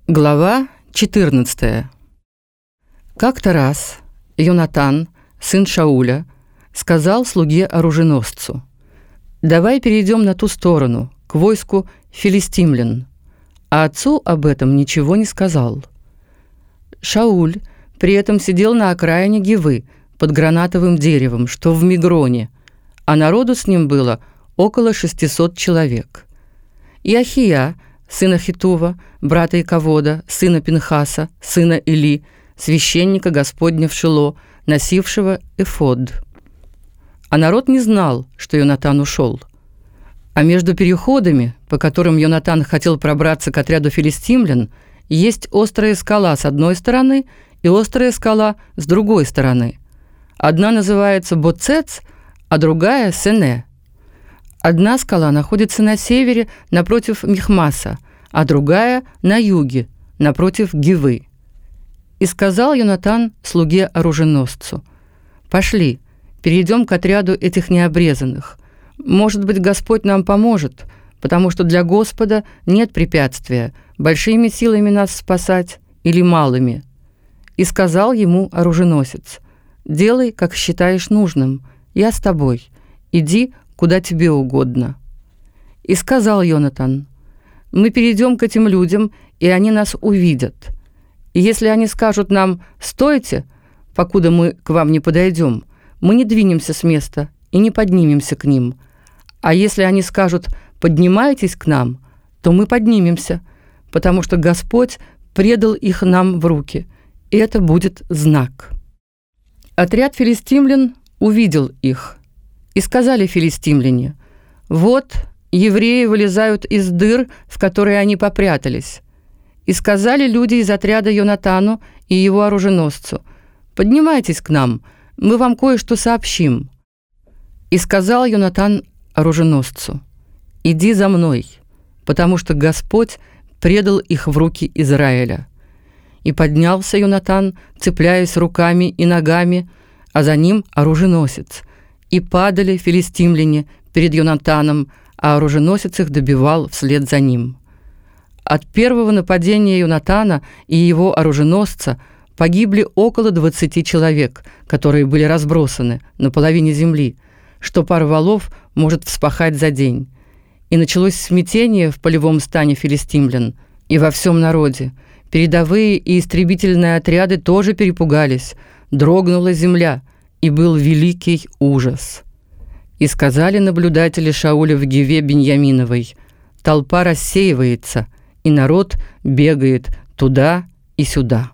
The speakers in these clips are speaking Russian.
Глава 14. Как-то раз Йонатан, сын Шауля, сказал слуге-оруженосцу: «Давай перейдем на ту сторону, к войску филистимлян». А отцу об этом ничего не сказал. Шауль при этом сидел на окраине Гивы под гранатовым деревом, что в Мигроне, а народу с ним было около 600 человек. И Ахия, сын Ахитува, брата Иковода, сына Пинхаса, сына Или, священника Господня в Шило, носившего эфод. А народ не знал, что Йонатан ушел. А между переходами, по которым Йонатан хотел пробраться к отряду филистимлян, есть острая скала с одной стороны и острая скала с другой стороны. Одна называется Боцец, а другая – Сене. Одна скала находится на севере, напротив Михмаса, а другая – на юге, напротив Гивы. И сказал Йонатан слуге-оруженосцу: «Пошли, перейдем к отряду этих необрезанных. Может быть, Господь нам поможет, потому что для Господа нет препятствия, большими силами нас спасать или малыми». И сказал ему оруженосец: «Делай, как считаешь нужным, я с тобой, иди, куда тебе угодно». И сказал Йонатан: «Мы перейдем к этим людям, и они нас увидят. И если они скажут нам: «Стойте, покуда мы к вам не подойдем», мы не двинемся с места и не поднимемся к ним. А если они скажут: «Поднимайтесь к нам», то мы поднимемся, потому что Господь предал их нам в руки, и это будет знак». Отряд филистимлян увидел их, и сказали филистимляне: «Вот евреи вылезают из дыр, в которые они попрятались». И сказали люди из отряда Йонатану и его оруженосцу: «Поднимайтесь к нам, мы вам кое-что сообщим». И сказал Йонатан оруженосцу: «Иди за мной, потому что Господь предал их в руки Израиля». И поднялся Йонатан, цепляясь руками и ногами, а за ним оруженосец. И падали филистимляне перед Йонатаном, а оруженосец их добивал вслед за ним. От первого нападения Йонатана и его оруженосца погибли около 20 человек, которые были разбросаны на половине земли, что пара валов может вспахать за день. И началось смятение в полевом стане филистимлян и во всем народе. Передовые и истребительные отряды тоже перепугались, дрогнула земля, и был великий ужас. И сказали наблюдатели Шауля в Гиве Беньяминовой: «Толпа рассеивается, и народ бегает туда и сюда».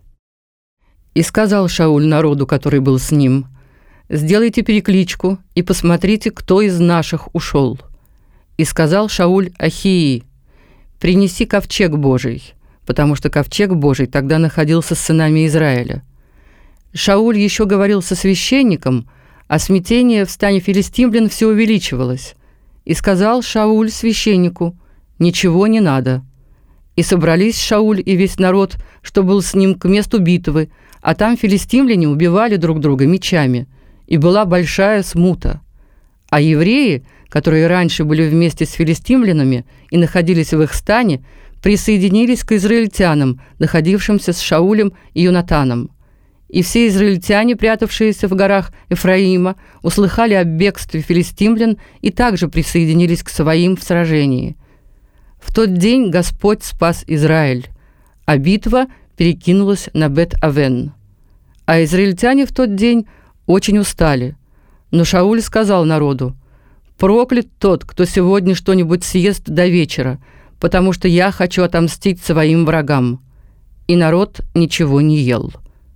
И сказал Шауль народу, который был с ним: «Сделайте перекличку и посмотрите, кто из наших ушел». И сказал Шауль Ахии: «Принеси ковчег Божий», потому что ковчег Божий тогда находился с сынами Израиля. Шауль еще говорил со священником, а смятение в стане филистимлян все увеличивалось. И сказал Шауль священнику: «Ничего не надо». И собрались Шауль и весь народ, что был с ним, к месту битвы, а там филистимляне убивали друг друга мечами, и была большая смута. А евреи, которые раньше были вместе с филистимлянами и находились в их стане, присоединились к израильтянам, находившимся с Шаулем и Йонатаном. И все израильтяне, прятавшиеся в горах Ефраима, услыхали о бегстве филистимлян и также присоединились к своим в сражении. В тот день Господь спас Израиль, а битва перекинулась на Бет-Авен. А израильтяне в тот день очень устали. Но Шауль сказал народу: «Проклят тот, кто сегодня что-нибудь съест до вечера, потому что я хочу отомстить своим врагам». И народ ничего не ел.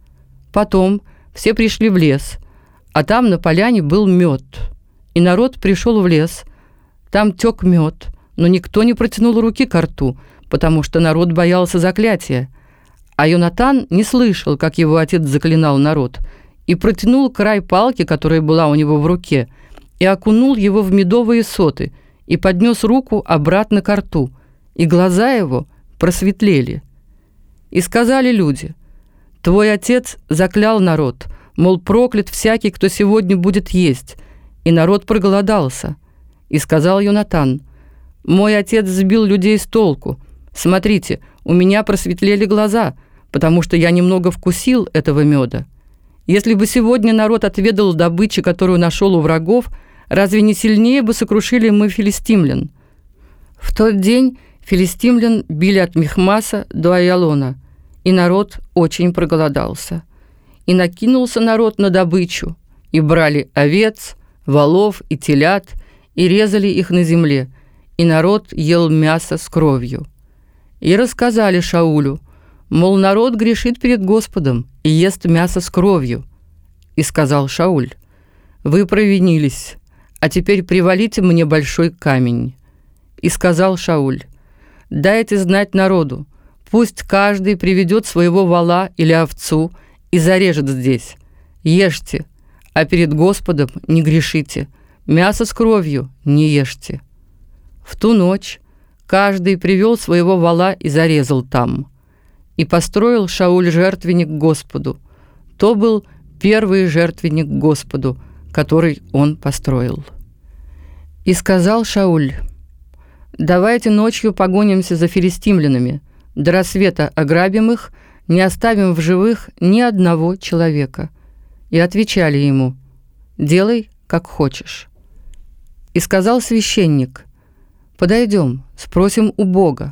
Потом все пришли в лес, а там на поляне был мед. И народ пришел в лес, там тек мед, но никто не протянул руки ко рту, потому что народ боялся заклятия. А Йонатан не слышал, как его отец заклинал народ, и протянул край палки, которая была у него в руке, и окунул его в медовые соты, и поднес руку обратно ко рту, и глаза его просветлели. И сказали люди: «Твой отец заклял народ, мол, проклят всякий, кто сегодня будет есть». И народ проголодался. И сказал Йонатан: «Мой отец сбил людей с толку. Смотрите, у меня просветлели глаза, потому что я немного вкусил этого меда. Если бы сегодня народ отведал добычи, которую нашел у врагов, разве не сильнее бы сокрушили мы филистимлян? В тот день филистимлян били от Михмаса до Аялона, и народ очень проголодался. И накинулся народ на добычу, и брали овец, волов и телят, и резали их на земле, и народ ел мясо с кровью. И рассказали Шаулю, мол, народ грешит перед Господом и ест мясо с кровью. И сказал Шауль: «Вы провинились, а теперь привалите мне большой камень». И сказал Шауль: «Дайте знать народу, пусть каждый приведет своего вола или овцу и зарежет здесь. Ешьте, а перед Господом не грешите, мясо с кровью не ешьте». В ту ночь каждый привел своего вола и зарезал там. И построил Шауль жертвенник Господу. То был первый жертвенник Господу, который он построил. И сказал Шауль: «Давайте ночью погонимся за филистимлянами, до рассвета ограбим их, не оставим в живых ни одного человека». И отвечали ему: «Делай, как хочешь». И сказал священник: «Подойдем, спросим у Бога».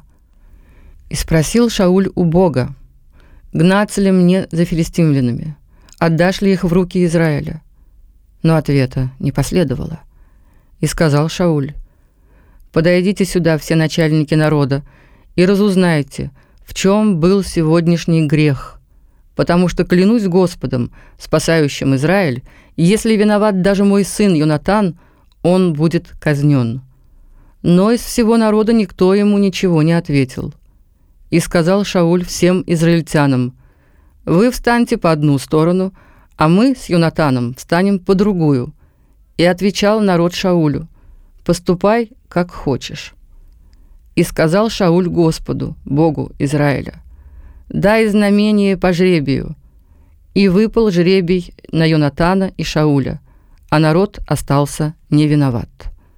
И спросил Шауль у Бога: «Гнаться ли мне за филистимлянами? Отдашь ли их в руки Израиля?» Но ответа не последовало. И сказал Шауль: «Подойдите сюда, все начальники народа, и разузнайте, в чем был сегодняшний грех. Потому что, клянусь Господом, спасающим Израиль, если виноват даже мой сын Йонатан, он будет казнен». Но из всего народа никто ему ничего не ответил. И сказал Шауль всем израильтянам: «Вы встаньте по одну сторону, а мы с Йонатаном встанем по другую». И отвечал народ Шаулю: «Поступай, как хочешь». И сказал Шауль Господу, Богу Израиля: «Дай знамение по жребию». И выпал жребий на Йонатана и Шауля, а народ остался не виноват.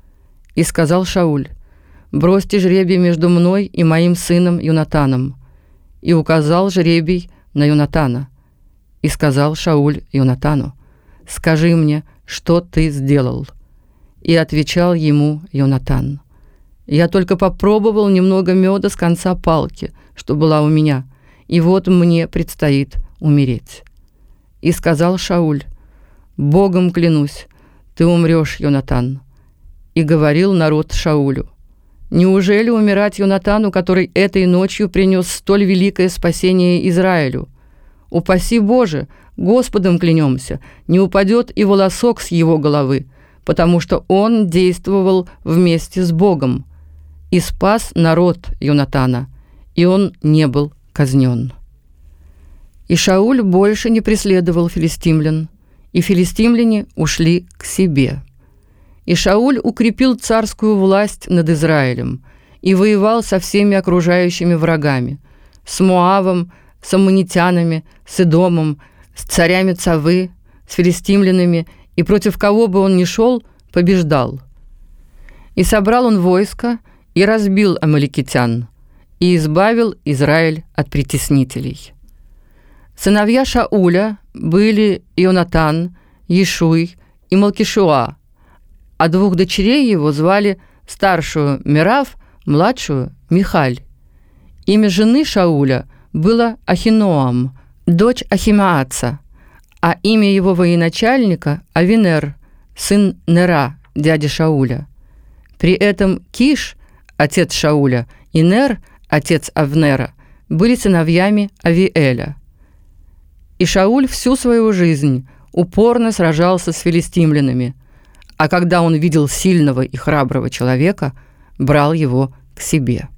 И сказал Шауль: «Бросьте жребий между мной и моим сыном Йонатаном». И указал жребий на Йонатана. И сказал Шауль Йонатану: «Скажи мне, что ты сделал?» И отвечал ему Йонатан: «Я только попробовал немного меда с конца палки, что была у меня, и вот мне предстоит умереть». И сказал Шауль: «Богом клянусь, ты умрешь, Йонатан». И говорил народ Шаулю: «Неужели умирать Йонатану, который этой ночью принес столь великое спасение Израилю? Упаси Боже, Господом клянемся, не упадет и волосок с его головы, потому что он действовал вместе с Богом и спас народ Йонатана, и он не был казнен». И Шауль больше не преследовал филистимлян, и филистимляне ушли к себе. И Шауль укрепил царскую власть над Израилем и воевал со всеми окружающими врагами, с Моавом, с аммонитянами, с Эдомом, с царями Цавы, с филистимлянами, и против кого бы он ни шел, побеждал. И собрал он войско, и разбил амаликитян, и избавил Израиль от притеснителей. Сыновья Шауля были Йонатан, Ешуй и Малкишуа, а двух дочерей его звали старшую Мирав, младшую Михаль. Имя жены Шауля было Ахиноам, дочь Ахимааца, а имя его военачальника – Авинер, сын Нера, дяди Шауля. При этом Киш, отец Шауля, и Нер, отец Авнера, были сыновьями Авиэля. И Шауль всю свою жизнь упорно сражался с филистимлянами, а когда он видел сильного и храброго человека, брал его к себе.